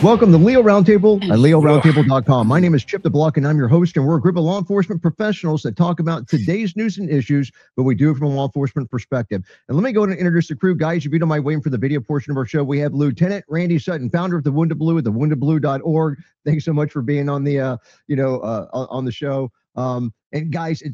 Welcome to Leo Roundtable at LeoRoundtable.com. My name is Chip the Block, and I'm your host, and we're a group of law enforcement professionals that talk about today's news and issues, but we do it from a law enforcement perspective. And let me go and introduce the crew. Guys, if you don't mind waiting for the video portion of our show, we have Lieutenant Randy Sutton, founder of the Wounded Blue at thewoundedblue.org. Thanks so much for being on the, on the show. And guys,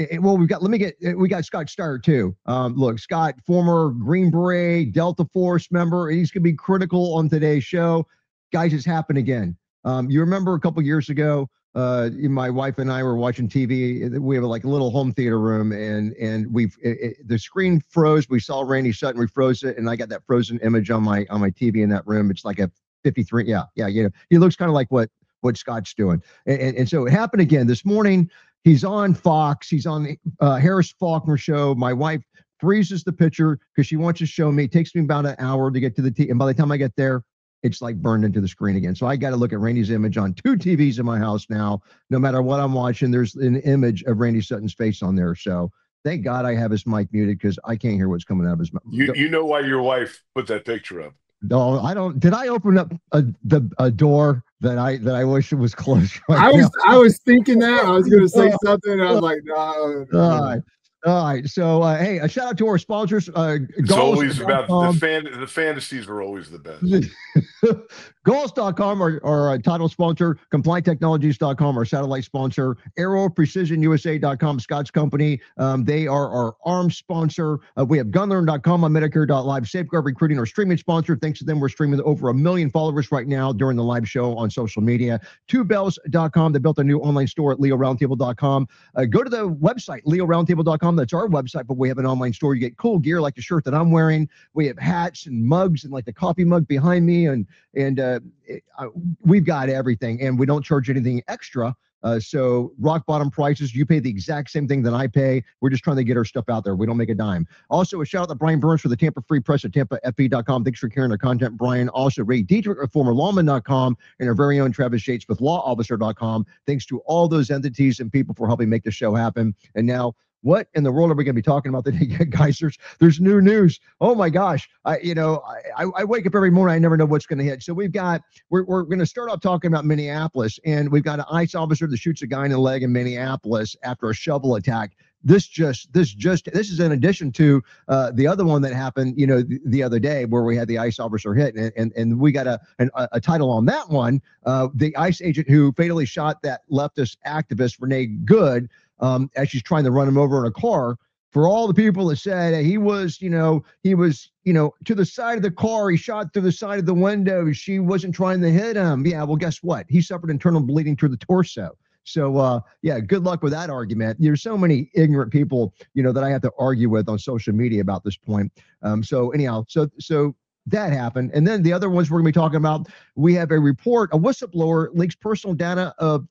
we got Scott Starr too. Look, Scott, former Green Beret, Delta Force member, he's going to be critical on today's show. Guys, it's happened again. You remember a couple years ago, my wife and I were watching TV. We have like a little home theater room, and the screen froze. We saw Randy Sutton, we froze it, and I got that frozen image on my TV in that room. It's like a 53. Yeah. He looks kind of like what Scott's doing, and so it happened again this morning. He's on Fox. He's on the Harris Faulkner show. My wife freezes the picture because she wants to show me. It takes me about an hour to get to the TV, and by the time I get there, it's like burned into the screen again. So I got to look at Randy's image on two TVs in my house now. No matter what I'm watching, there's an image of Randy Sutton's face on there. So thank God I have his mic muted because I can't hear what's coming out of his mouth. You know why your wife put that picture up? No, I don't. Did I open up a door that I wish it was closed? I was thinking that I was going to say something. And I was like, no. All right. So, hey, a shout out to our sponsors. It's always about the fantasies are always the best. Gauls.com, our title sponsor, CompliantTechnologies.com, our satellite sponsor, AeroPrecisionUSA.com, Scott's company. They are our arms sponsor. We have Gunlearn.com on Medicare.live, Safeguard Recruiting, our streaming sponsor. Thanks to them, we're streaming over 1 million followers right now during the live show on social media. TwoBells.com, they built a new online store at LeoRoundtable.com. Go to the website, LeoRoundtable.com. That's our website, but we have an online store. You get cool gear like the shirt that I'm wearing. We have hats and mugs and like the coffee mug behind me, and we've got everything, and we don't charge anything extra. So rock bottom prices. You pay the exact same thing that I pay. We're just trying to get our stuff out there. We don't make a dime. Also, a shout out to Brian Burns for the Tampa Free Press at TampaFB.com. Thanks for carrying our content, Brian. Also, Ray Dietrich of formerlawman.com and our very own Travis Yates with lawofficer.com. Thanks to all those entities and people for helping make the show happen. And now, what in the world are we going to be talking about today, guys? There's new news. Oh my gosh! I wake up every morning. I never know what's going to hit. So we're going to start off talking about Minneapolis, and we've got an ICE officer that shoots a guy in the leg in Minneapolis after a shovel attack. This is in addition to the other one that happened, the other day where we had the ICE officer hit, and we got a title on that one. The ICE agent who fatally shot that leftist activist Renee Good. As she's trying to run him over in a car. For all the people that said he was to the side of the car, he shot through the side of the window, she wasn't trying to hit him. Yeah, well, guess what? He suffered internal bleeding through the torso. So, good luck with that argument. There's so many ignorant people, that I have to argue with on social media about this point. So that happened. And then the other ones we're going to be talking about, we have a report, a whistleblower leaks personal data of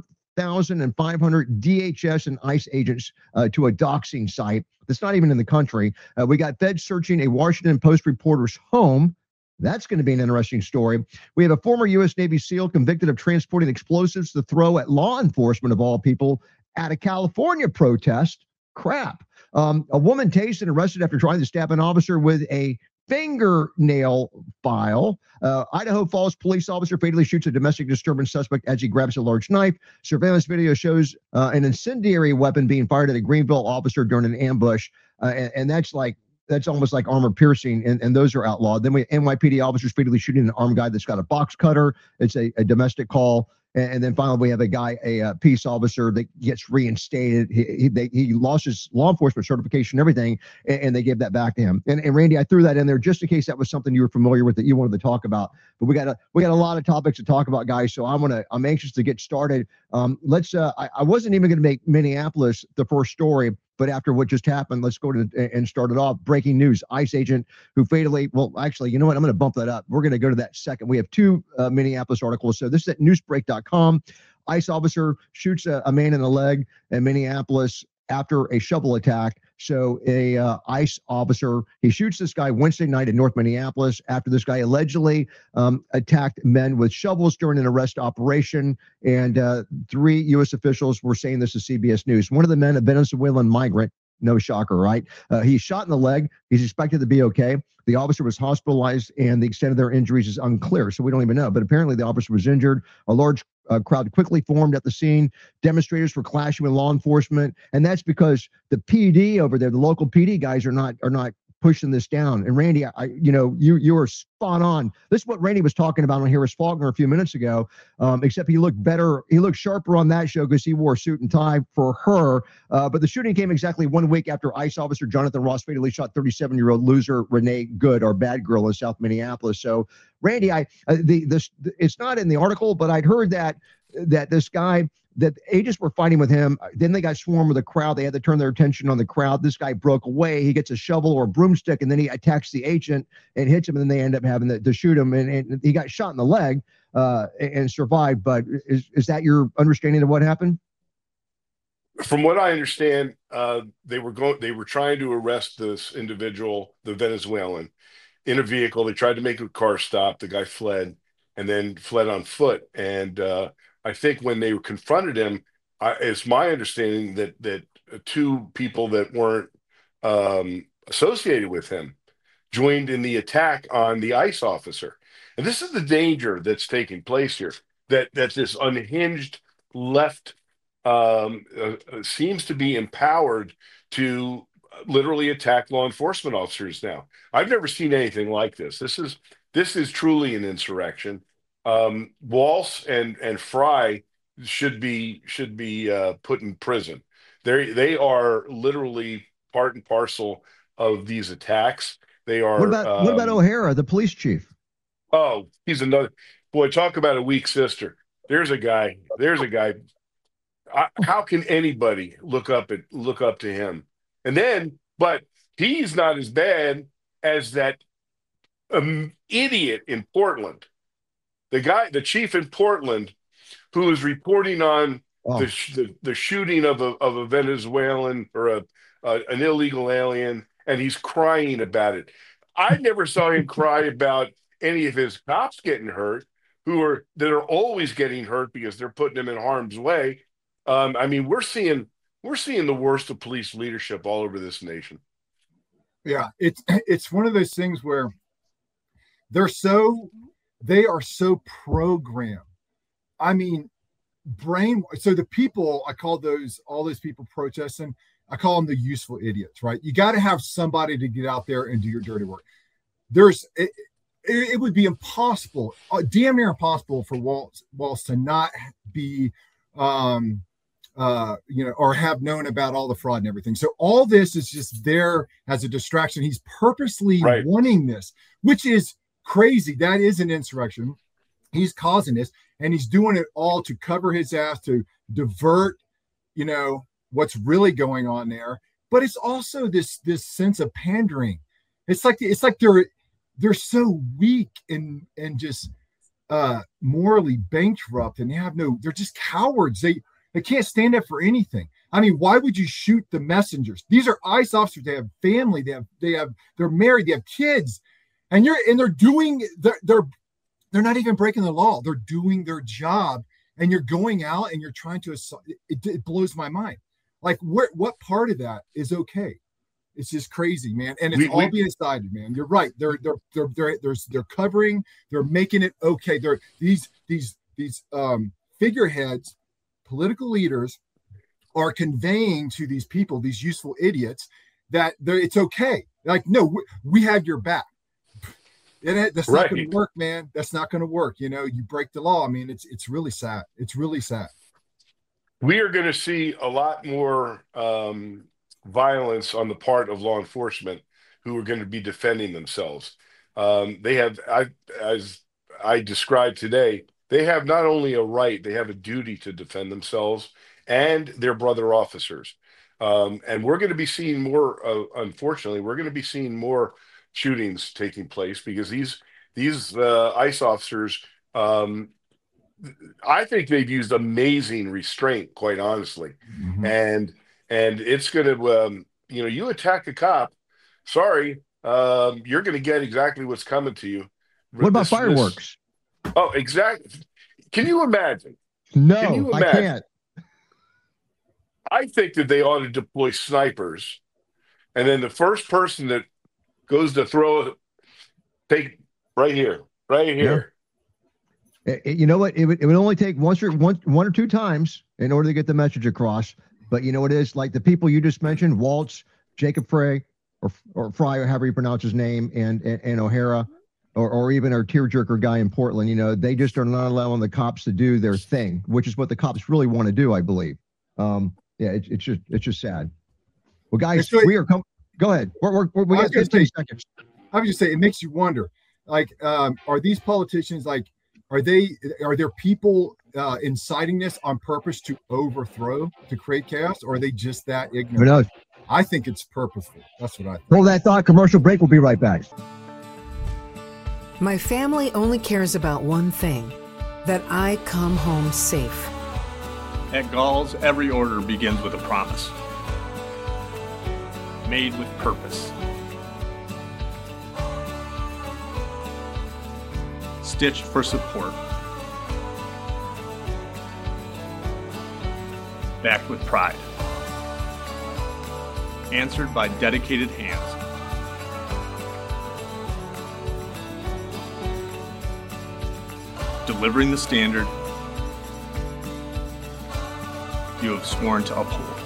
4,500 DHS and ICE agents to a doxing site that's not even in the country. We got feds searching a Washington Post reporter's home. That's going to be an interesting story. We have a former U.S. Navy SEAL convicted of transporting explosives to throw at law enforcement, of all people, at a California protest. Crap. A woman tased and arrested after trying to stab an officer with a fingernail file. Idaho Falls police officer fatally shoots a domestic disturbance suspect as he grabs a large knife. Surveillance video shows an incendiary weapon being fired at a Greenville officer during an ambush. And that's almost like armor piercing, and those are outlawed. Then we have NYPD officers fatally shooting an armed guy that's got a box cutter. It's a domestic call. And then finally, we have a peace officer that gets reinstated. He lost his law enforcement certification, everything, and they gave that back to him. And Randy, I threw that in there just in case that was something you were familiar with that you wanted to talk about. But we got a lot of topics to talk about, guys. So I'm anxious to get started. I wasn't even going to make Minneapolis the first story, but after what just happened, let's go to and start it off. Breaking news: ICE agent who fatally. Well, actually, you know what? I'm going to bump that up. We're going to go to that second. We have two Minneapolis articles. So this is at Newsbreak.com. ICE officer shoots a man in the leg in Minneapolis after a shovel attack. So a ICE officer, he shoots this guy Wednesday night in North Minneapolis after this guy allegedly attacked men with shovels during an arrest operation. And 3 U.S. officials were saying this to CBS News. One of the men, a Venezuelan migrant, No shocker, right? He's shot in the leg. He's expected to be okay. The officer was hospitalized, and the extent of their injuries is unclear, so we don't even know. But apparently, the officer was injured. A large crowd quickly formed at the scene. Demonstrators were clashing with law enforcement, and that's because the PD over there, the local PD guys, are not pushing this down. And Randy, you were spot on. This is what Randy was talking about on Harris Faulkner a few minutes ago. Except he looked better. He looked sharper on that show because he wore a suit and tie for her. But the shooting came exactly 1 week after ICE officer Jonathan Ross fatally shot 37-year-old loser Renee Good, our bad girl in South Minneapolis. So, Randy, it's not in the article, but I'd heard that this guy, that agents were fighting with him. Then they got swarmed with a crowd. They had to turn their attention on the crowd. This guy broke away. He gets a shovel or a broomstick, and then he attacks the agent and hits him, and then they end up having to shoot him. And he got shot in the leg and survived. But is that your understanding of what happened? From what I understand, they were trying to arrest this individual, the Venezuelan, in a vehicle. They tried to make a car stop. The guy fled and then fled on foot. And I think when they confronted him, it's my understanding that two people that weren't associated with him joined in the attack on the ICE officer. And this is the danger that's taking place here, that this unhinged left seems to be empowered to literally attack law enforcement officers now. I've never seen anything like this. This is truly an insurrection. Walsh and Fry should be put in prison. They are literally part and parcel of these attacks. They are. What about O'Hara, the police chief? Oh, he's another boy. Talk about a weak sister. There's a guy. How can anybody look up to him? And then, but he's not as bad as that idiot in Portland. The chief in Portland, who is reporting on the shooting of a Venezuelan or an illegal alien, and he's crying about it. I never saw him cry about any of his cops getting hurt, that are always getting hurt because they're putting them in harm's way. I mean, we're seeing the worst of police leadership all over this nation. Yeah, it's one of those things where they are so programmed. I mean, so the people, I call all those people protesting, I call them the useful idiots, right? You got to have somebody to get out there and do your dirty work. It would be impossible, damn near impossible for Walsh to not be, or have known about all the fraud and everything. So all this is just there as a distraction. He's purposely wanting this, which is crazy. That is an insurrection. He's causing this, and he's doing it all to cover his ass, to divert, what's really going on there. But it's also this sense of pandering. It's like they're so weak and just morally bankrupt, and they're just cowards. They can't stand up for anything. I mean, why would you shoot the messengers? These are ICE officers. They have family. They're married. They have kids. And they're not even breaking the law. They're doing their job, and you're going out and you're trying to assault. It blows my mind. Like, what part of that is okay? It's just crazy, man. And it's all being decided, man. You're right. They're covering. They're making it okay. They're these figureheads, political leaders, are conveying to these people, these useful idiots, that it's okay. Like, no, we have your back. That's not going to work, man. That's not going to work. You break the law. I mean, it's really sad. It's really sad. We are going to see a lot more violence on the part of law enforcement, who are going to be defending themselves. They have, as I described today, they have not only a right, they have a duty to defend themselves and their brother officers. And we're going to be seeing more, unfortunately, we're going to be seeing more shootings taking place because these ICE officers, I think they've used amazing restraint, quite honestly. Mm-hmm. And it's going to, you attack a cop, sorry, you're going to get exactly what's coming to you. What about fireworks? Oh, exactly. Can you imagine? No, I can't. I think that they ought to deploy snipers And then the first person that goes to throw, take right here, right here. You know what? It would only take one or two times in order to get the message across. But you know what it is? Like the people you just mentioned, Waltz, Jacob Frey, or Fry, or however you pronounce his name, and O'Hara, or even our tearjerker guy in Portland. You know, they just are not allowing the cops to do their thing, which is what the cops really want to do, I believe. It's just sad. Well, guys, we are coming. Go ahead. We got 15 seconds. I would just say it makes you wonder. Like, are these politicians like? Are there people inciting this on purpose to overthrow, to create chaos, or are they just that ignorant? Who knows? I think it's purposeful. That's what I think. Hold that thought. Commercial break. We'll be right back. My family only cares about one thing, that I come home safe. At Gall's, every order begins with a promise. Made with purpose. Stitched for support. Backed with pride. Answered by dedicated hands. Delivering the standard you have sworn to uphold.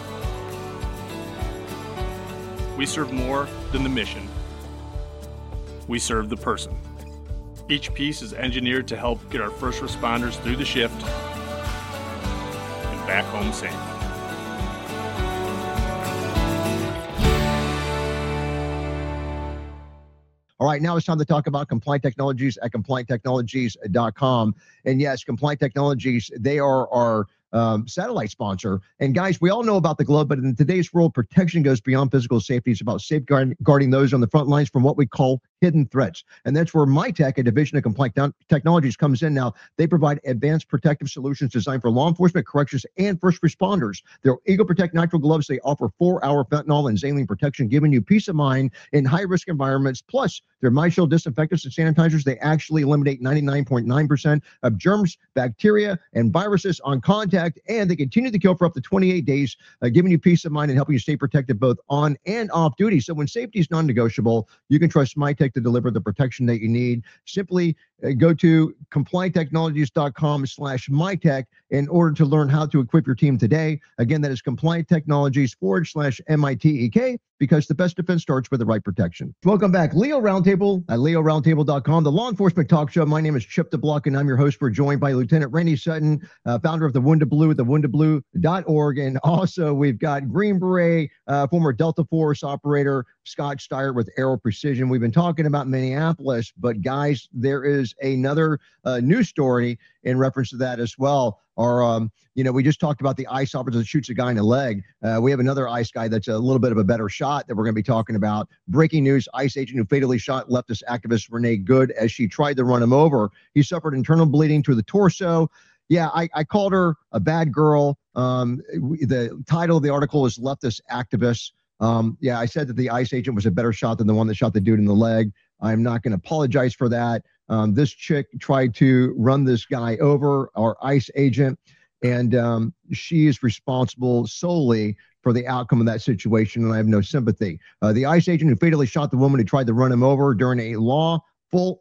We serve more than the mission. We serve the person. Each piece is engineered to help get our first responders through the shift and back home safe. All right, now it's time to talk about Compliant Technologies at CompliantTechnologies.com. And yes, Compliant Technologies, they are our satellite sponsor. And guys, we all know about the globe, but in today's world, protection goes beyond physical safety. It's about safeguarding those on the front lines from what we call hidden threats. And that's where MyTech, a division of Compliant Technologies, comes in now. They provide advanced protective solutions designed for law enforcement, corrections, and first responders. Their Eagle Protect Nitrile gloves, they offer 4-hour fentanyl and saline protection, giving you peace of mind in high-risk environments. Plus, their MyShield disinfectants and sanitizers, they actually eliminate 99.9% of germs, bacteria, and viruses on contact, and they continue to kill for up to 28 days, giving you peace of mind and helping you stay protected both on and off duty. So when safety is non-negotiable, you can trust MyTech to deliver the protection that you need. Simply go to CompliantTechnologies.com/MyTech in order to learn how to equip your team today. Again, that is CompliantTechnologies/MITEK, because the best defense starts with the right protection. Welcome back. Leo Roundtable at LeoRoundtable.com, the law enforcement talk show. My name is Chip DeBlock, and I'm your host. We're joined by Lieutenant Randy Sutton, founder of the Wounded Blue at thewoundedblue.org. And also we've got Green Beret, former Delta Force operator, Scott Steyer with Aero Precision. We've been talking about Minneapolis, but guys, there is another news story in reference to that as well. We just talked about the ICE officer that shoots a guy in the leg. We have another ICE guy that's a little bit of a better shot that we're going to be talking about. Breaking news: ICE agent who fatally shot leftist activist Renee Good as she tried to run him over. He suffered internal bleeding to the torso. Yeah, I called her a bad girl. The title of the article is Leftist Activists. I said that the ICE agent was a better shot than the one that shot the dude in the leg. I'm not going to apologize for that. This chick tried to run this guy over, our ICE agent, and she is responsible solely for the outcome of that situation, and I have no sympathy. The ICE agent who fatally shot the woman who tried to run him over during a lawful,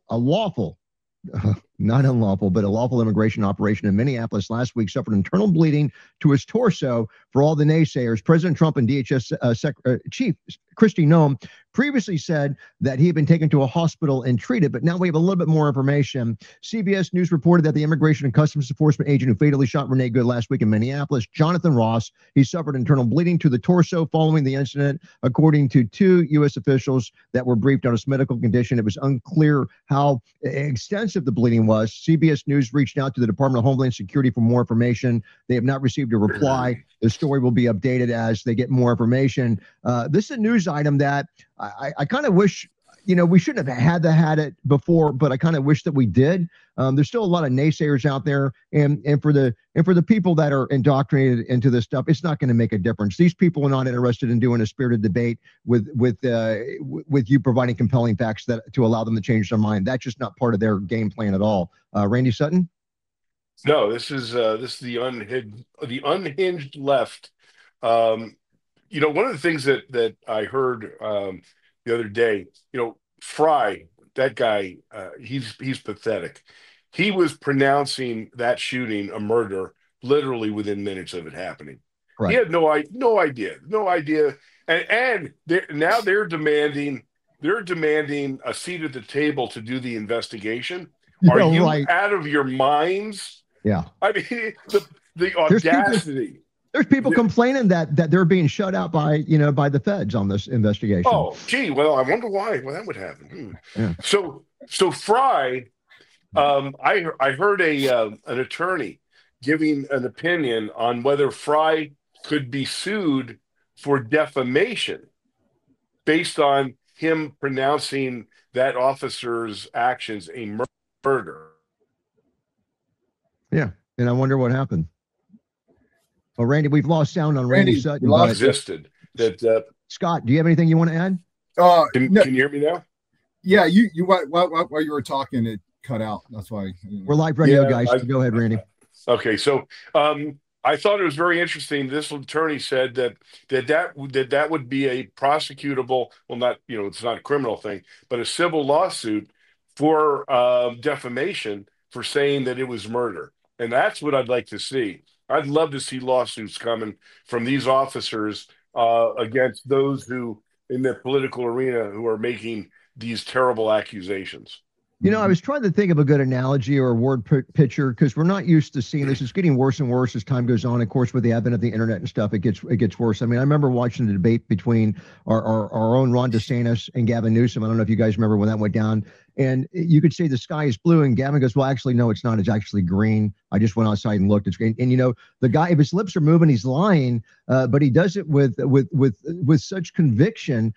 not unlawful, but a lawful immigration operation in Minneapolis last week suffered internal bleeding to his torso. For all the naysayers, President Trump and DHS Chief Kristi Noem previously said that he had been taken to a hospital and treated, but now we have a little bit more information. CBS News reported that the Immigration and Customs Enforcement agent who fatally shot Renee Good last week in Minneapolis, Jonathan Ross, he suffered internal bleeding to the torso following the incident, according to 2 U.S. officials that were briefed on his medical condition. It was unclear how extensive the bleeding was. CBS News reached out to the Department of Homeland Security for more information. They have not received a reply. The story will be updated as they get more information. This is a news item that I kind of wish, we shouldn't have had it before, but I kind of wish that we did. There's still a lot of naysayers out there, and for the people that are indoctrinated into this stuff, it's not going to make a difference. These people are not interested in doing a spirited debate with you providing compelling facts to allow them to change their mind. That's just not part of their game plan at all. Randy Sutton? No, this is the unhinged left. one of the things that I heard the other day, Fry, that guy, he's pathetic. He was pronouncing that shooting a murder literally within minutes of it happening. Right. He had no idea, and now they're demanding a seat at the table to do the investigation. Are you out of your minds? Yeah. I mean, the audacity. There's people complaining that they're being shut out by the feds on this investigation. Oh, gee. Well, I wonder why. Well, that would happen. Yeah. So Fry, I heard an attorney giving an opinion on whether Fry could be sued for defamation based on him pronouncing that officer's actions a murder. Yeah, and I wonder what happened. Well, Randy, we've lost sound on Randy Sutton. Existed. Scott, do you have anything you want to add? Can you hear me now? Yeah, while you were talking, it cut out. That's why. We're live radio, guys. Go ahead, Randy. Okay, so I thought it was very interesting. This attorney said that would be a prosecutable, well, not it's not a criminal thing, but a civil lawsuit for defamation for saying that it was murder, and that's what I'd like to see. I'd love to see lawsuits coming from these officers against those who in the political arena who are making these terrible accusations. I was trying to think of a good analogy or a word picture because we're not used to seeing this. It's getting worse and worse as time goes on. Of course, with the advent of the internet and stuff, it gets worse. I mean, I remember watching the debate between our own Ron DeSantis and Gavin Newsom. I don't know if you guys remember when that went down. And you could say the sky is blue, and Gavin goes, "Well, actually, no, it's not. It's actually green. I just went outside and looked. It's green." And the guy, if his lips are moving, he's lying, but he does it with such conviction.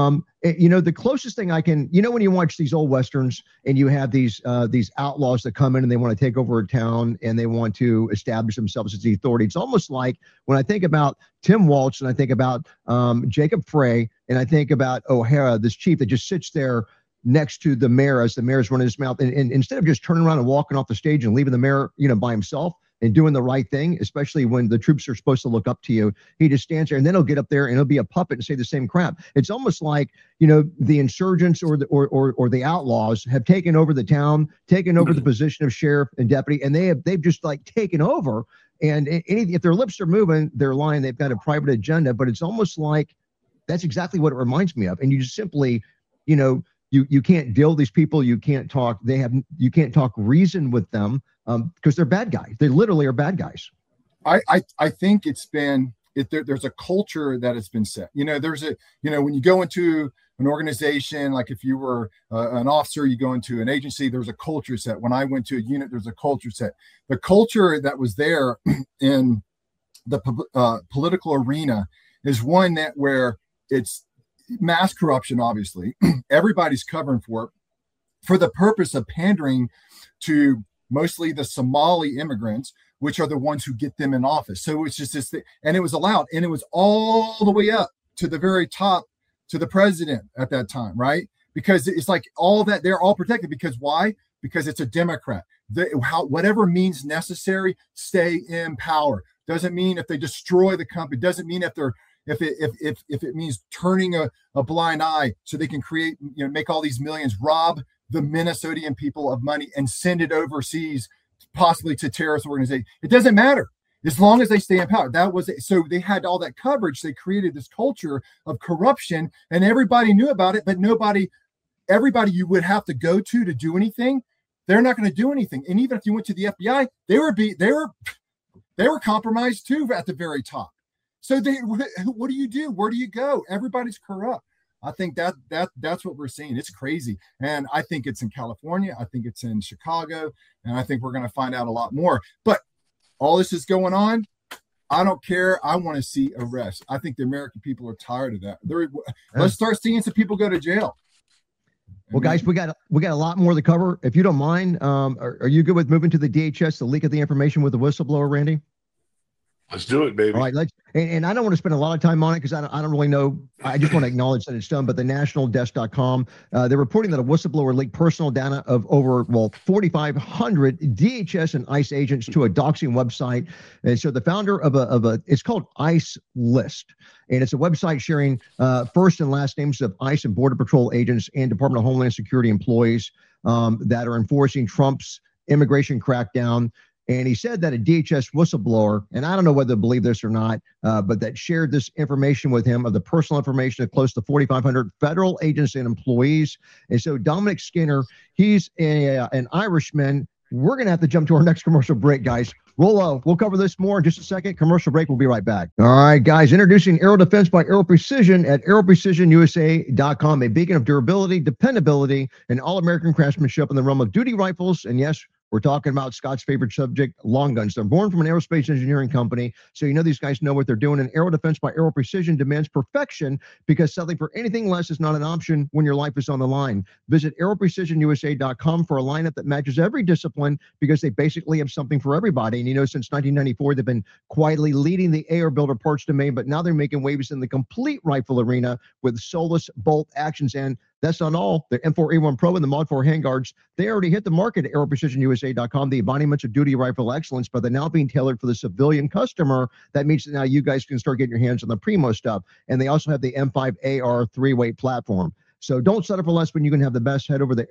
The closest thing I can, when you watch these old Westerns and you have these outlaws that come in and they want to take over a town and they want to establish themselves as the authority. It's almost like when I think about Tim Walsh and I think about Jacob Frey and I think about O'Hara, this chief that just sits there next to the mayor as the mayor's running his mouth. And instead of just turning around and walking off the stage and leaving the mayor, by himself, and doing the right thing, especially when the troops are supposed to look up to you. He just stands there and then he'll get up there and he'll be a puppet and say the same crap. It's almost like, the insurgents or the outlaws have taken over the town, taken over the position of sheriff and deputy, and they've just like taken over. And if their lips are moving, they're lying. They've got a private agenda, but it's almost like that's exactly what it reminds me of. And you just simply, you can't deal with these people. You can't talk. You can't talk reason with them because they're bad guys. They literally are bad guys. I think there's a culture that has been set. When you go into an organization, like if you were an officer, you go into an agency, there's a culture set. When I went to a unit, there's a culture set. The culture that was there in the political arena is one where it's mass corruption, obviously. Everybody's covering for it for the purpose of pandering to mostly the Somali immigrants, which are the ones who get them in office. So it's just this thing, and it was allowed, and it was all the way up to the very top to the president at that time, right? Because it's like all that, they're all protected. Because why? Because it's a Democrat. Whatever means necessary, stay in power. Doesn't mean if they destroy the company. Doesn't mean if it means turning a blind eye so they can create, make all these millions, rob the Minnesotan people of money and send it overseas, possibly to terrorist organizations. It doesn't matter as long as they stay in power. So they had all that coverage. They created this culture of corruption, and everybody knew about it, but everybody you would have to go to do anything, they're not going to do anything. And even if you went to the FBI, they were compromised too at the very top. So what do you do? Where do you go? Everybody's corrupt. I think that's what we're seeing. It's crazy. And I think it's in California. I think it's in Chicago. And I think we're going to find out a lot more. But all this is going on. I don't care. I want to see arrests. I think the American people are tired of that. Let's start seeing some people go to jail. Well, guys, we got a lot more to cover. If you don't mind, are you good with moving to the DHS, the leak of the information with the whistleblower, Randy? Let's do it, baby. All right, and I don't want to spend a lot of time on it because I don't really know. I just want to acknowledge that it's done. But the nationaldesk.com, they're reporting that a whistleblower leaked personal data of over 4,500 DHS and ICE agents to a doxing website. And so the founder of it's called ICE List, and it's a website sharing first and last names of ICE and Border Patrol agents and Department of Homeland Security employees that are enforcing Trump's immigration crackdown. And he said that a DHS whistleblower, and I don't know whether to believe this or not, but that shared this information with him of the personal information of close to 4,500 federal agents and employees. And so Dominic Skinner, he's an Irishman. We're going to have to jump to our next commercial break, guys. We'll cover this more in just a second. Commercial break. We'll be right back. All right, guys. Introducing Aero Defense by Aero Precision at aeroprecisionusa.com, a beacon of durability, dependability, and all-American craftsmanship in the realm of duty rifles. And yes, we're talking about Scott's favorite subject, long guns. They're born from an aerospace engineering company, so you know these guys know what they're doing. And Aero Defense by Aero Precision demands perfection because settling for anything less is not an option when your life is on the line. Visit aeroprecisionusa.com for a lineup that matches every discipline because they basically have something for everybody. And you know, since 1994, they've been quietly leading the AR builder parts domain, but now they're making waves in the complete rifle arena with Solus bolt actions. And that's not all. The M4A1 Pro and the Mod 4 handguards, they already hit the market at aeroprecisionusa.com, the embodiments of duty rifle excellence, but they're now being tailored for the civilian customer. That means that now you guys can start getting your hands on the primo stuff. And they also have the M5AR 3-weight platform. So don't settle for less when you can have the best. Head over to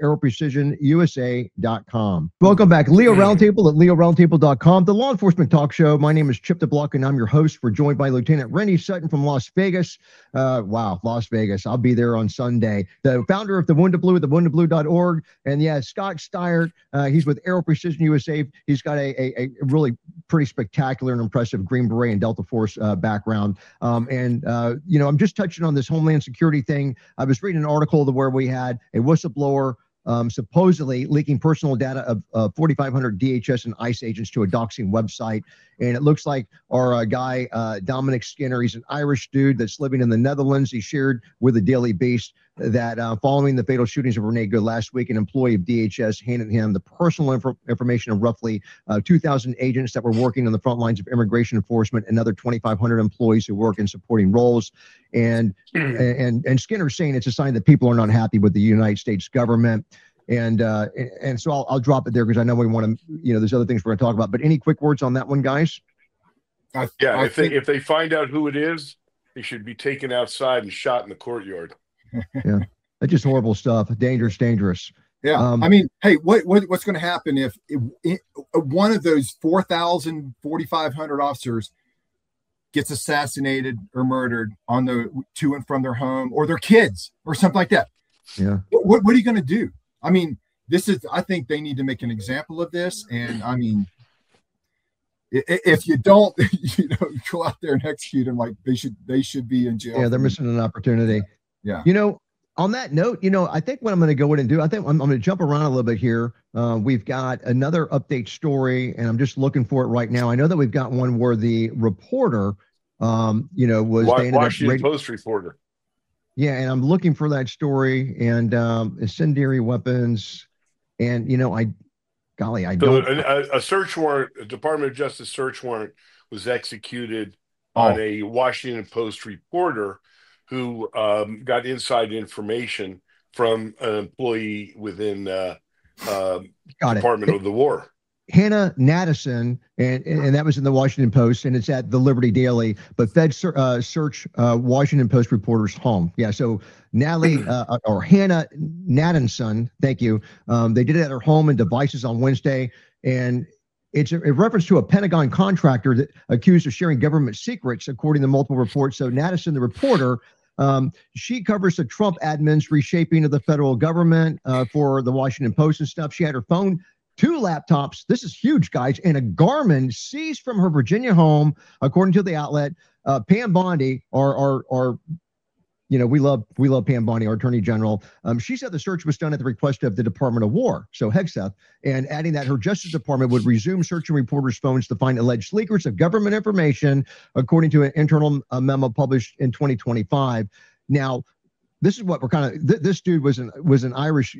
aeroprecisionusa.com. Welcome back. Leo Roundtable at leoroundtable.com, the law enforcement talk show. My name is Chip DeBlock, and I'm your host. We're joined by Lieutenant Rennie Sutton from Las Vegas. Wow, Las Vegas. I'll be there on Sunday. The founder of The Wounded Blue, thewoundedblue.org. And yeah, Scott Steyert, he's with Aero Precision USA. He's got a really pretty spectacular and impressive Green Beret and Delta Force background. You know, I'm just touching on this Homeland Security thing. I was reading an article where we had a whistleblower supposedly leaking personal data of 4,500 DHS and ICE agents to a doxing website. And it looks like our guy, Dominic Skinner, he's an Irish dude that's living in the Netherlands. He shared with the Daily Beast that following the fatal shootings of Renee Good last week, an employee of DHS handed him the personal information of roughly 2,000 agents that were working on the front lines of immigration enforcement and other 2,500 employees who work in supporting roles. And Skinner's saying it's a sign that people are not happy with the United States government. And so I'll drop it there because I know we want to, you know, there's other things we're going to talk about. But any quick words on that one, guys? If they find out who it is, they should be taken outside and shot in the courtyard. Yeah, that's just horrible stuff. Dangerous. Yeah, I mean, hey, what's going to happen if one of those 4,000, 4,500 officers gets assassinated or murdered on the to and from their home, or their kids or something like that? Yeah. What are you going to do? I mean, I think they need to make an example of this. And I mean, if you don't, you know, go out there and execute them, like they should be in jail. Yeah, they're missing an opportunity. Yeah. You know, on that note, you know, I think what I'm going to go in and do, I think I'm going to jump around a little bit here. We've got another update story, and I'm just looking for it right now. I know that we've got one where the reporter, you know, was Washington Post reporter. Yeah, and I'm looking for that story and incendiary weapons, and you know, a search warrant, a Department of Justice search warrant, was executed on a Washington Post reporter who got inside information from an employee within Department of the War. Hannah Nadesan, and that was in the Washington Post, and it's at the Liberty Daily. But Feds search Washington Post reporter's home. Yeah, so Natalie or Hannah Nadesan, thank you. They did it at her home and devices on Wednesday, and it's a reference to a Pentagon contractor that accused of sharing government secrets, according to multiple reports. So Nadesan, the reporter, she covers the Trump admin's reshaping of the federal government for the Washington Post and stuff. She had her phone, 2 laptops, this is huge, guys, and a Garmin seized from her Virginia home, according to the outlet. Pam Bondi, our you know, we love Pam Bondi, our Attorney General. She said the search was done at the request of the Department of War, so Hegseth, and adding that her Justice Department would resume searching reporters' phones to find alleged leakers of government information, according to an internal memo published in 2025. Now, this is what we're kind of. This dude was an Irish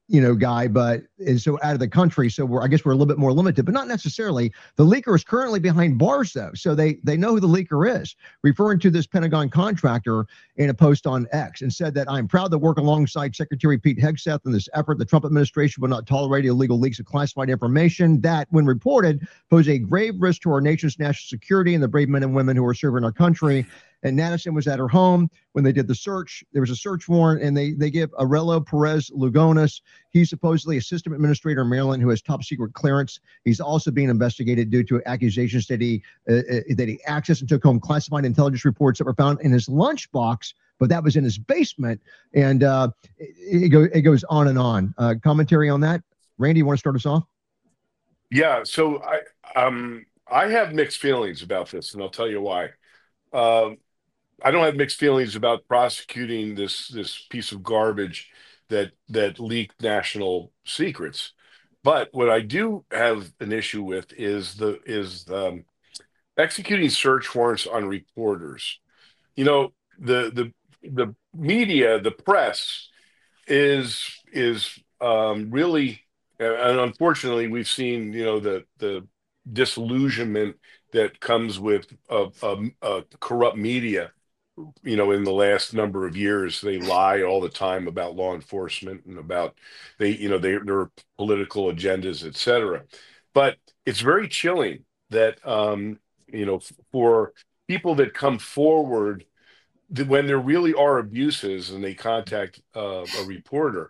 guy, but is so out of the country. So I guess we're a little bit more limited, but not necessarily. The leaker is currently behind bars, though. So they know who the leaker is, referring to this Pentagon contractor in a post on X, and said that I'm proud to work alongside Secretary Pete Hegseth in this effort. The Trump administration will not tolerate illegal leaks of classified information that, when reported, pose a grave risk to our nation's national security and the brave men and women who are serving our country. And Madison was at her home when they did the search. There was a search warrant, and they give Aurelio Perez Lugones. He's supposedly a system administrator in Maryland who has top secret clearance. He's also being investigated due to accusations that he accessed and took home classified intelligence reports that were found in his lunchbox, but that was in his basement. And it goes on and on. Commentary on that, Randy? You want to start us off? Yeah. So I have mixed feelings about this, and I'll tell you why. I don't have mixed feelings about prosecuting this piece of garbage that leaked national secrets, but what I do have an issue with is executing search warrants on reporters. The media, the press, is really, and unfortunately, we've seen the disillusionment that comes with corrupt media. In the last number of years, they lie all the time about law enforcement and about their political agendas, etc. But it's very chilling that for people that come forward when there really are abuses and they contact a reporter.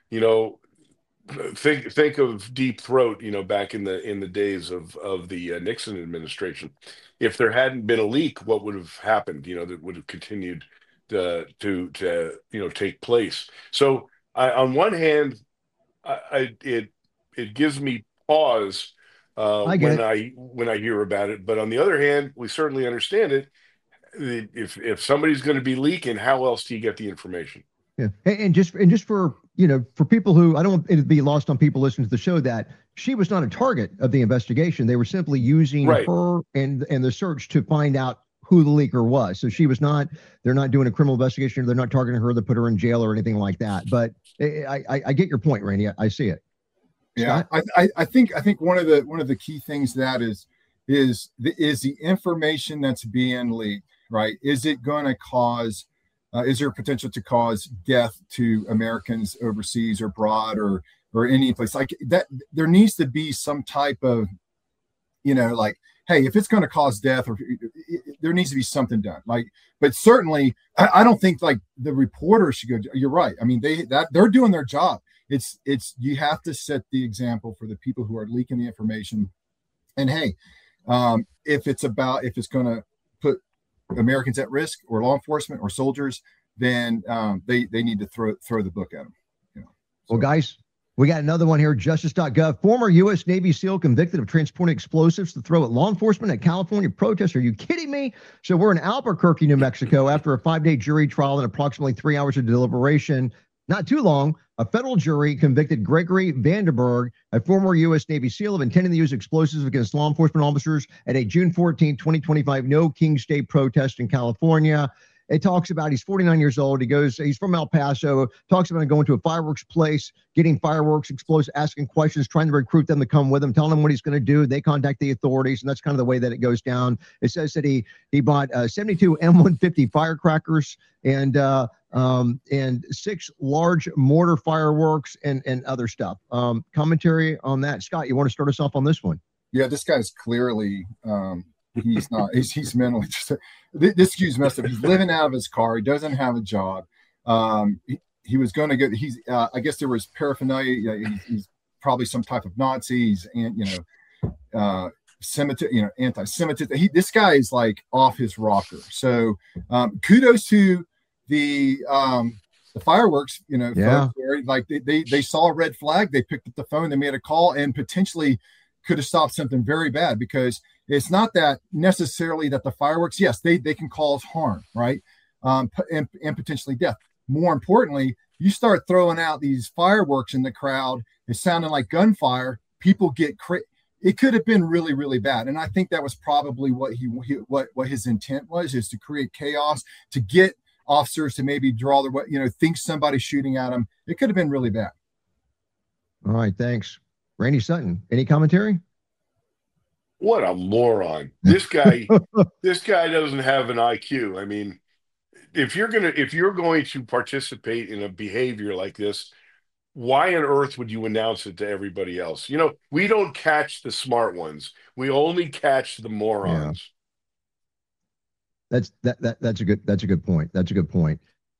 Think of Deep Throat, back in the days of the Nixon administration. If there hadn't been a leak, what would have happened? That would have continued to take place. So on one hand, it gives me pause when I hear about it. But on the other hand, we certainly understand it. If somebody's going to be leaking, how else do you get the information? Yeah, and just for for people who, I don't want it to be lost on people listening to the show, that she was not a target of the investigation. They were simply using her and the search to find out who the leaker was. So she was not. They're not doing a criminal investigation. They're not targeting her to put her in jail or anything like that. But I get your point, Randy. I see it. Yeah, I think one of the key things that is the information that's being leaked, right? Is it going to cause? Is there potential to cause death to Americans overseas or abroad or any place like that? There needs to be some type of, hey, if it's going to cause death, or there needs to be something done. But certainly, I don't think the reporter should go. You're right. I mean, they're doing their job. It's you have to set the example for the people who are leaking the information. And hey, if it's going to put Americans at risk or law enforcement or soldiers, then they need to throw the book at them. Well, guys, we got another one here. Justice.gov. Former U.S. Navy SEAL convicted of transporting explosives to throw at law enforcement at California protests. Are you kidding me? So we're in Albuquerque, New Mexico, after a 5-day jury trial and approximately 3 hours of deliberation. Not too long, a federal jury convicted Gregory Vanderberg, a former U.S. Navy SEAL, of intending to use explosives against law enforcement officers at a June 14, 2025 No Kings Day protest in California. It talks about he's 49 years old. He's from El Paso, talks about going to a fireworks place, getting fireworks, explosives, asking questions, trying to recruit them to come with him, telling them what he's going to do. They contact the authorities, and that's kind of the way that it goes down. It says that he bought 72 M150 firecrackers and 6 large mortar fireworks and other stuff. Commentary on that. Scott, you want to start us off on this one? Yeah, this guy's clearly he's not. He's mentally just. This dude's messed up. He's living out of his car. He doesn't have a job. He was going to get. I guess there was paraphernalia. He's probably some type of Nazi. He's anti-Semitic. This guy is off his rocker. So kudos to the fireworks. Yeah. Folks there, they saw a red flag. They picked up the phone. They made a call and potentially could have stopped something very bad, because it's not that necessarily that the fireworks, yes, they can cause harm, right? And potentially death. More importantly, you start throwing out these fireworks in the crowd, it's sounding like gunfire, people get crazy. It could have been really, really bad. And I think that was probably what what his intent was, is to create chaos, to get officers to maybe draw their, think somebody's shooting at them. It could have been really bad. All right, thanks. Randy Sutton, any commentary? What a moron. This guy doesn't have an IQ. I mean, if you're going to participate in a behavior like this, why on earth would you announce it to everybody else? We don't catch the smart ones. We only catch the morons. Yeah. That's a good point. That's a good point.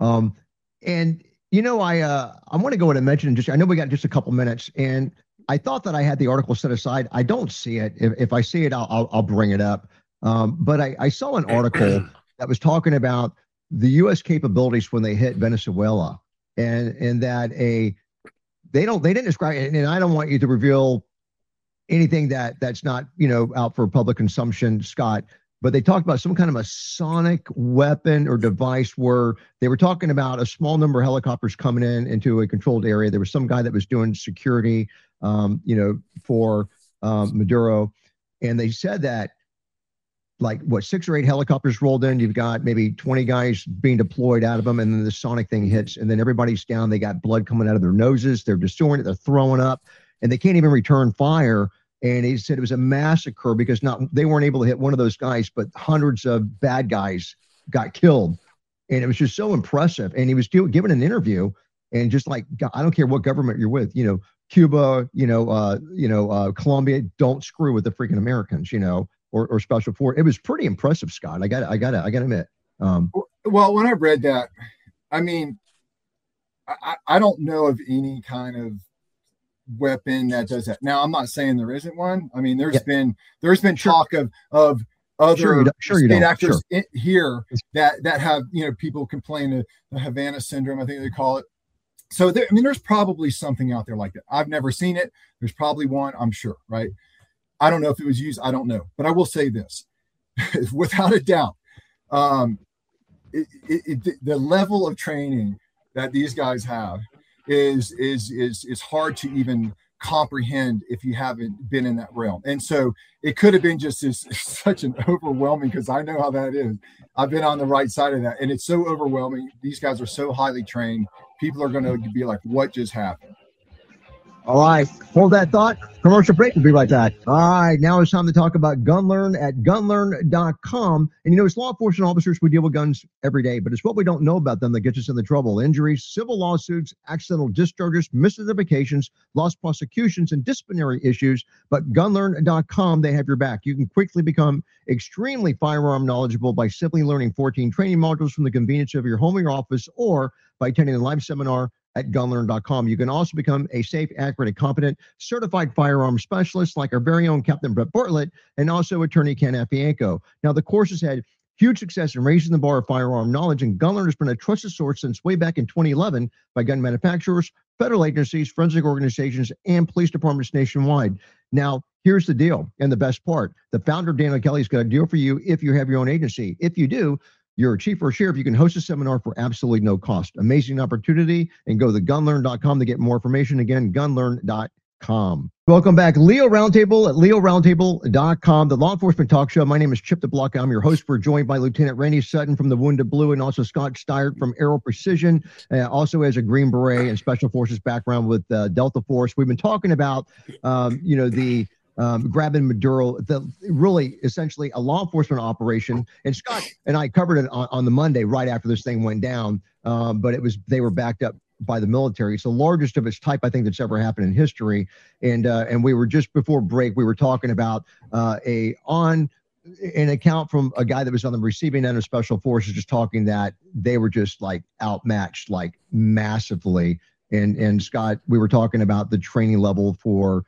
And I want to go ahead and mention I know we got just a couple minutes, and I thought that I had the article set aside. I don't see it. If I see it, I'll bring it up. But I saw an article that was talking about the U.S. capabilities when they hit Venezuela, and that they didn't describe it. And I don't want you to reveal anything that's not out for public consumption, Scott. But they talked about some kind of a sonic weapon or device where they were talking about a small number of helicopters coming into a controlled area. There was some guy that was doing security, for Maduro. And they said that 6 or 8 helicopters rolled in. You've got maybe 20 guys being deployed out of them. And then the sonic thing hits, and then everybody's down. They got blood coming out of their noses. They're distorting it. They're throwing up, and they can't even return fire. And he said it was a massacre because they weren't able to hit one of those guys, but hundreds of bad guys got killed. And it was just so impressive. And he was giving an interview, and just I don't care what government you're with, Cuba, Colombia, don't screw with the freaking Americans, or special force. It was pretty impressive, Scott. I got to admit. Well, when I read that, I mean, I don't know of any kind of weapon that does that. Now, I'm not saying there isn't one. I mean, there's been talk of other state actors here that have people complain of the Havana syndrome, I think they call it. So there's probably something out there like that. I've never seen it. There's probably one, I'm sure, right? I don't know if it was used. I don't know, but I will say this, without a doubt, the level of training that these guys have is hard to even comprehend if you haven't been in that realm. And so it could have been just such an overwhelming, because I know how that is. I've been on the right side of that, and it's so overwhelming. These guys are so highly trained. People are going to be like, what just happened? All right, hold that thought. Commercial break. We'll be right back. All right, now it's time to talk about GunLearn at gunlearn.com. And as law enforcement officers, we deal with guns every day, but it's what we don't know about them that gets us into trouble. Injuries, civil lawsuits, accidental discharges, misidentifications, lost prosecutions, and disciplinary issues. But gunlearn.com, they have your back. You can quickly become extremely firearm knowledgeable by simply learning 14 training modules from the convenience of your home or your office, or by attending a live seminar at gunlearn.com. You can also become a safe, accurate, and competent certified firearm specialist like our very own Captain Brett Bartlett and also attorney Ken Afianco. Now, the course has had huge success in raising the bar of firearm knowledge, and GunLearn has been a trusted source since way back in 2011 by gun manufacturers, federal agencies, forensic organizations, and police departments nationwide. Now, here's the deal, and the best part. The founder, Daniel Kelly's got a deal for you if you have your own agency. If you do, you're a chief or sheriff, you can host a seminar for absolutely no cost. Amazing opportunity, and go to gunlearn.com to get more information. Again, gunlearn.com. Welcome back. Leo Roundtable at leoroundtable.com, the law enforcement talk show. My name is Chip DeBlock. I'm your host. We're joined by Lieutenant Randy Sutton from the Wounded Blue, and also Scott Steyert from Aero Precision, also has a Green Beret and Special Forces background with Delta Force. We've been talking about, grabbing Maduro, really essentially a law enforcement operation. And Scott and I covered it on the Monday right after this thing went down, but they were backed up by the military. It's the largest of its type, I think, that's ever happened in history. And we were just before break, we were talking about an account from a guy that was on the receiving end of Special Forces, just talking that they were just outmatched massively. And Scott, we were talking about the training level for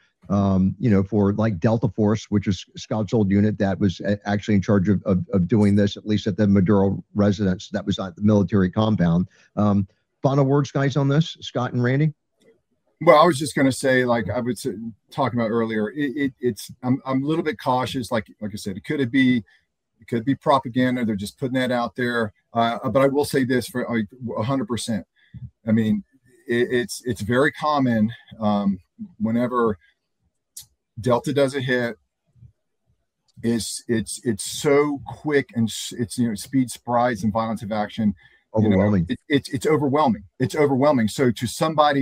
Delta Force, which is Scott's old unit that was actually in charge of doing this, at least at the Maduro residence that was at the military compound. Final words, guys, on this, Scott and Randy? Well, I was just going to say, like I was talking about earlier, I'm a little bit cautious. Like I said, it could be propaganda. They're just putting that out there. But I will say this for 100%. I mean, it's very common whenever Delta does a hit. It's so quick, and it's speed, surprise, and violence of action. Overwhelming. It's overwhelming. It's overwhelming. So to somebody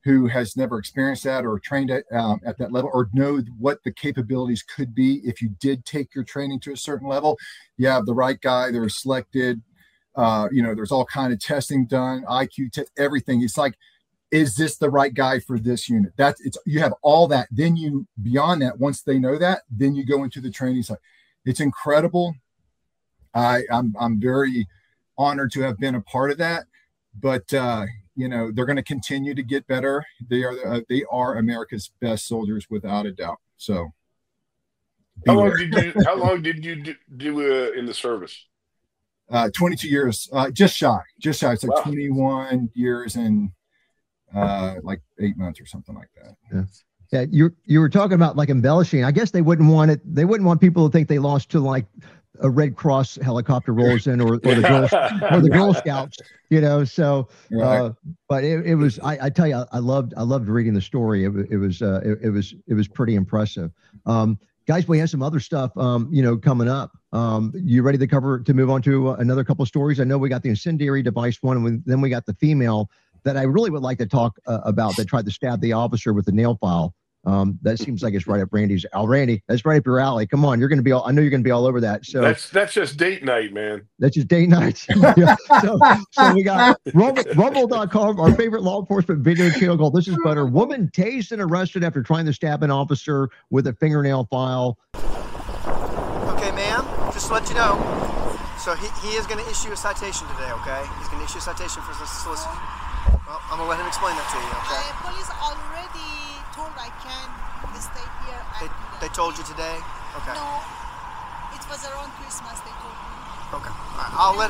who has never experienced that or trained at that level, or know what the capabilities could be if you did take your training to a certain level. You have the right guy, they're selected, there's all kind of testing done, IQ test, everything. It's like, is this the right guy for this unit? You have all that. Then you, beyond that, once they know that, then you go into the training side. It's incredible. I'm very honored to have been a part of that, but they're going to continue to get better. They are America's best soldiers without a doubt. So, how long did you do in the service? 22 years, just shy. It's like wow. 21 years and like 8 months or something like that. Yeah. You were talking about like embellishing. I guess they wouldn't want people to think they lost to like a Red Cross helicopter rolls in or the Girl Scouts, so right. But it was, I tell you, I loved reading the story. It was pretty impressive. Guys, we have some other stuff coming up. You ready to move on to another couple of stories? I know we got the incendiary device one, and then we got the female that I really would like to talk about that tried to stab the officer with the nail file. That seems like it's right up Randy's. Randy, that's right up your alley. Come on, I know you're going to be all over that. So that's just date night, man. That's just date night. Yeah. So we got Rumble.com, our favorite law enforcement video channel called This Is Better. Woman tased and arrested after trying to stab an officer with a fingernail file. Okay, ma'am, just to let you know. So he is going to issue a citation today, okay? He's going to issue a citation for solicitation. Well, I'm going to let him explain that to you, okay? Police already told I can stay here. They told you today? Okay. No, it was around Christmas they told me. Okay. All right.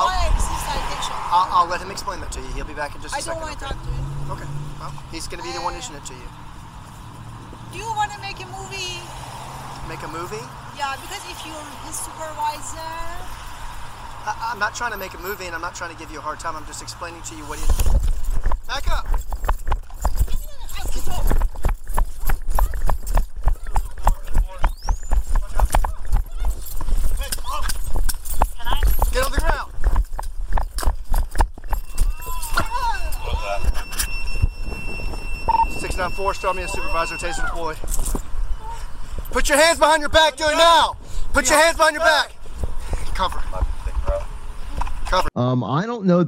I'll let him explain that to you. He'll be back in just a second. I don't want to talk to you. Okay. Well, he's going to be the one issuing it to you. Do you want to make a movie? Make a movie? Yeah, because if you're his supervisor... I'm not trying to make a movie, and I'm not trying to give you a hard time. I'm just explaining to you what he... Back up! Get on the ground! 694, start me a supervisor, taser deployed. Put your hands behind your back, do it now! Put your hands behind your back! Cover. I don't know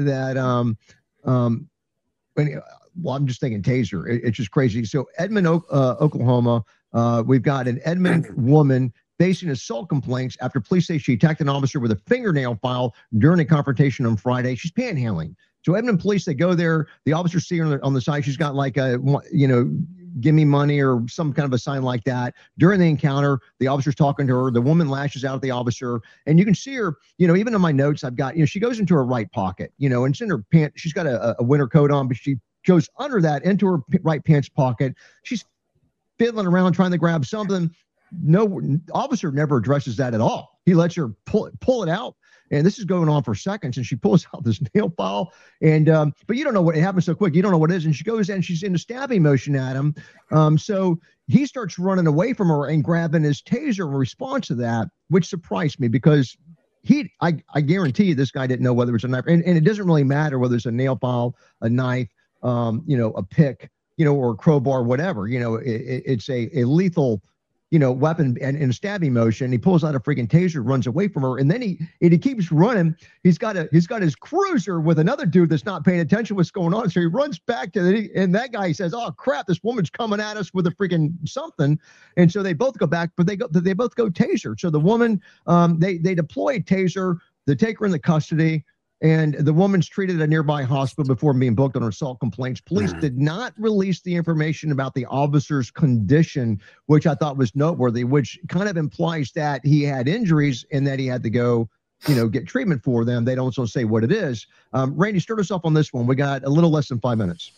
well, I'm just thinking taser. It's just crazy. So Edmond, Oklahoma, we've got an Edmond woman facing assault complaints after police say she attacked an officer with a fingernail file during a confrontation on Friday. She's panhandling. So Edmond police, they go there. The officers see her on the side. She's got like a, give me money or some kind of a sign like that. During the encounter, the officer's talking to her. The woman lashes out at the officer, and you can see her, even in my notes, I've got, she goes into her right pocket, and it's in her pants. She's got a winter coat on, but she goes under that into her right pants pocket. She's fiddling around trying to grab something. No, officer never addresses that at all. He lets her pull it out. And this is going on for seconds, and she pulls out this nail file, and but you don't know what, it happens so quick. You don't know what it is, and she goes in, she's in a stabbing motion at him. So he starts running away from her and grabbing his taser in response to that, which surprised me because I guarantee you this guy didn't know whether it was a knife, and it doesn't really matter whether it's a nail file, a knife, a pick, or a crowbar, whatever. It's a lethal weapon and in a stabbing motion. He pulls out a freaking taser, runs away from her, and then he keeps running. He's got his cruiser with another dude that's not paying attention to what's going on. So he runs back and that guy says, "Oh crap, this woman's coming at us with a freaking something." And so they both go back, but they both go taser. So the woman, they deploy a taser, they take her into custody. And the woman's treated at a nearby hospital before being booked on assault complaints. Police did not release the information about the officer's condition, which I thought was noteworthy, which kind of implies that he had injuries and that he had to go, get treatment for them. They don't also say what it is. Randy, start us off on this one. We got a little less than 5 minutes.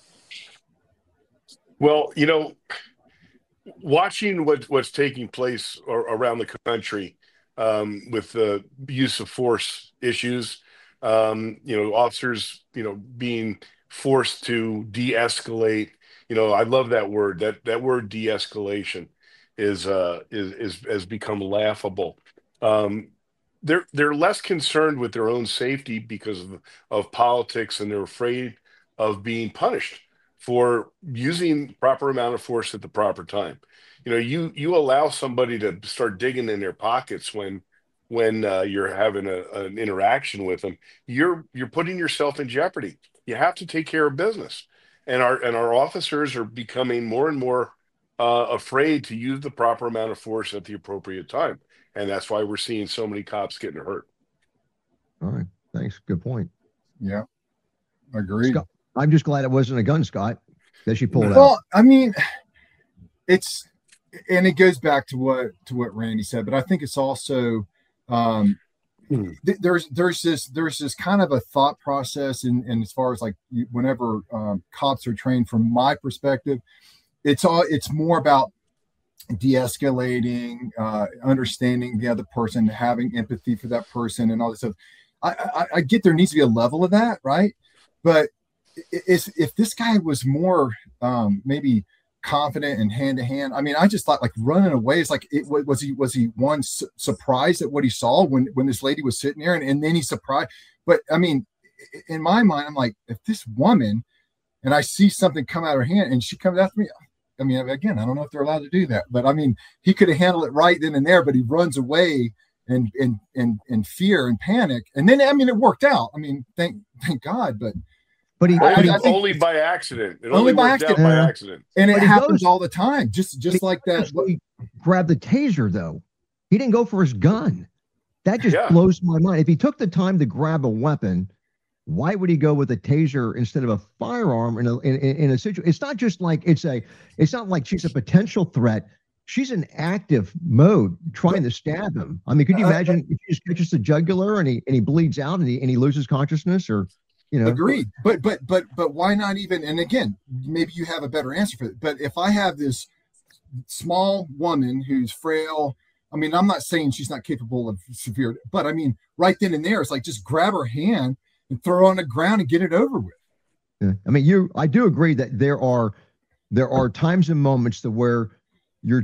Well, watching what's taking place around the country with the use of force issues, officers, being forced to de-escalate. I love that word. That word de-escalation has become laughable. They're less concerned with their own safety because of politics, and they're afraid of being punished for using proper amount of force at the proper time. You allow somebody to start digging in their pockets when you're having an interaction with them, you're putting yourself in jeopardy. You have to take care of business, and our officers are becoming more and more afraid to use the proper amount of force at the appropriate time, and that's why we're seeing so many cops getting hurt. All right, thanks. Good point. Yeah, agreed. Scott, I'm just glad it wasn't a gun, Scott, that she pulled out. Well, I mean, it goes back to what Randy said, but I think it's also there's this kind of a thought process, and as far as like whenever cops are trained, from my perspective, it's more about de-escalating, understanding the other person, having empathy for that person, and all this stuff. I get there needs to be a level of that, right? But if this guy was more maybe confident and hand to hand, I mean, I just thought like running away is like, was he one surprised at what he saw when this lady was sitting there, and then he's surprised. But I mean, in my mind, I'm like, if this woman, and I see something come out of her hand and she comes after me, I mean, again, I don't know if they're allowed to do that, but I mean, he could have handled it right then and there, but he runs away and fear and panic, and then I mean, it worked out. I mean, thank God, but he only by accident. It only by worked out by accident, and it happens all the time. Just like that. He grabbed the taser, though. He didn't go for his gun. That just blows my mind. If he took the time to grab a weapon, why would he go with a taser instead of a firearm in a situation? It's not just like it's not like she's a potential threat. She's in active mode trying to stab him. I mean, could you imagine if he just catches the jugular and he bleeds out and he loses consciousness, or Agreed. But why not even? And again, maybe you have a better answer for it. But if I have this small woman who's frail, I mean, I'm not saying she's not capable of severe, but I mean, right then and there, it's like just grab her hand and throw her on the ground and get it over with. Yeah. I mean, I do agree that there are times and moments to where you're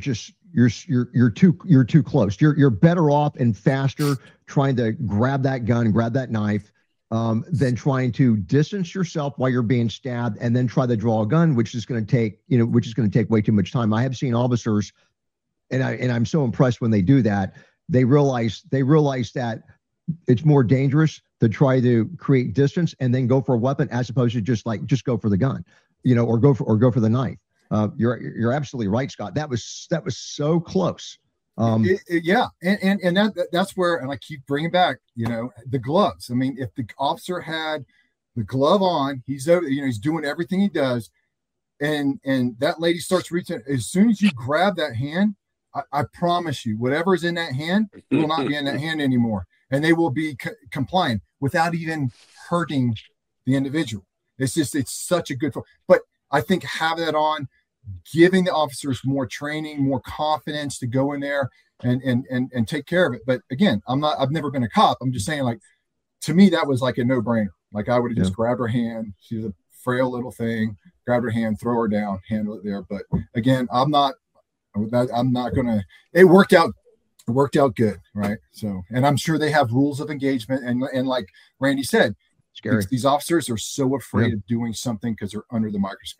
too close. You're better off and faster trying to grab that gun, grab that knife, than trying to distance yourself while you're being stabbed and then try to draw a gun, which is going to take way too much time. I have seen officers, and I'm so impressed when they do that. They realize that it's more dangerous to try to create distance and then go for a weapon as opposed to just go for the gun, or go for the knife. You're absolutely right, Scott. That was so close. Yeah, and that's where, and I keep bringing back, the gloves. I mean, if the officer had the glove on, he's over, he's doing everything he does, and that lady starts reaching. As soon as you grab that hand, I promise you, whatever is in that hand will not be in that hand anymore, and they will be compliant without even hurting the individual. It's such a good. But I think having that on, giving the officers more training, more confidence to go in there and take care of it. But again, I've never been a cop. I'm just saying, like, to me, that was like a no-brainer. Like, I would have just grabbed her hand. She's a frail little thing, grab her hand, throw her down, handle it there. But again, I'm not going to, it worked out good. Right. So, and I'm sure they have rules of engagement. And like Randy said, scary. These officers are so afraid of doing something because they're under the microscope.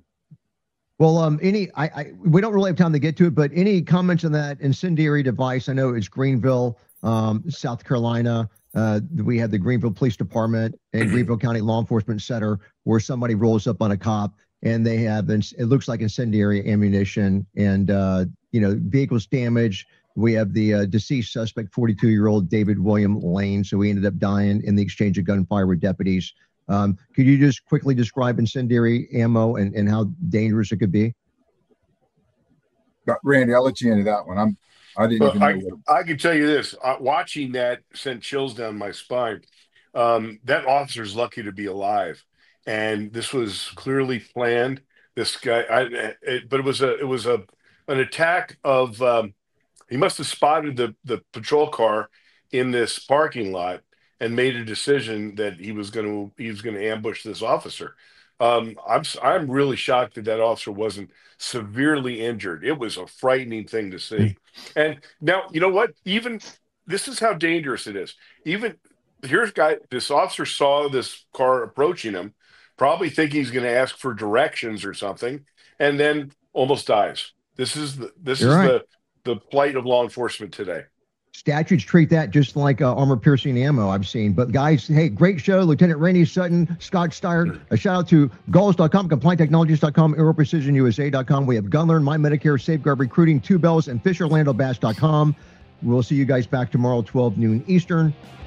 Well, we don't really have time to get to it, but any comments on that incendiary device? I know it's Greenville, South Carolina. We have the Greenville Police Department and Greenville County Law Enforcement Center, where somebody rolls up on a cop and they have, it looks like incendiary ammunition and, vehicles damaged. We have the deceased suspect, 42-year-old David William Lane. So he ended up dying in the exchange of gunfire with deputies. Could you just quickly describe incendiary ammo and how dangerous it could be? Randy, I'll let you into that one. I can tell you this. Watching that sent chills down my spine. That officer's lucky to be alive, and this was clearly planned. This guy, but it was an attack of. He must have spotted the patrol car in this parking lot and made a decision that he was going to ambush this officer. I'm really shocked that officer wasn't severely injured. It was a frightening thing to see. And now, you know what? Even this is how dangerous it is. Even this officer saw this car approaching him, probably thinking he's going to ask for directions or something, and then almost dies. This is the plight of law enforcement today. Statutes treat that just like armor-piercing ammo I've seen. But guys, hey, great show. Lieutenant Randy Sutton, Scott Steyer. A shout out to Galls.com, CompliantTechnologies.com, AeroPrecisionUSA.com. We have GunLearn, My Medicare, Safeguard Recruiting, Two Bells, and FisherLandoBass.com. We'll see you guys back tomorrow, 12 noon Eastern.